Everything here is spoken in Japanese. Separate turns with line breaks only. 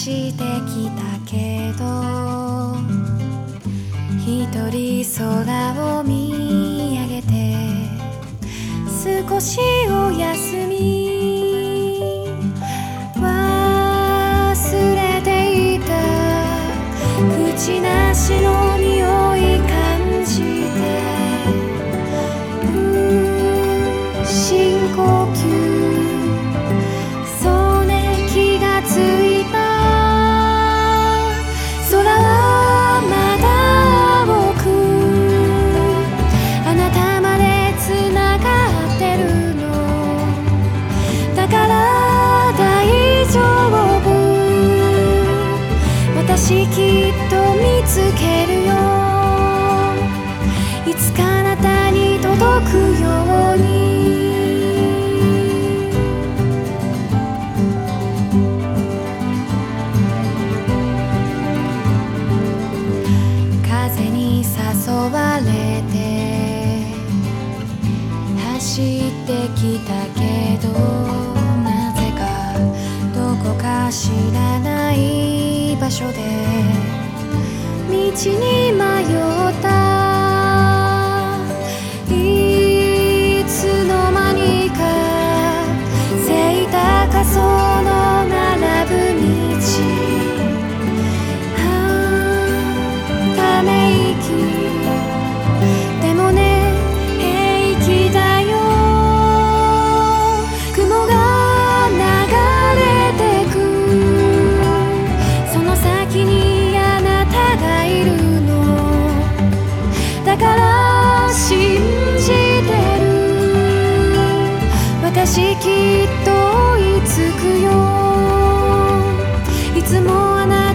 してきたけど、一人空を見上げて少しお休み、忘れていた口なしの匂い感じて、深呼吸、そうね、気がついた。空はまだ青く、あなたまでつながってるのだから大丈夫。私きっと見つけるよ、いつかあなたに届くように。風に誘われて走ってきたけど、なぜかどこか知らない場所で道に迷った。いつの間にか背高そうの並ぶ道、ため息でもね、平気だよ。雲が流れてく、その先にあなたがいるのだから信じてる。私きっと追いつくよ、いつもあなた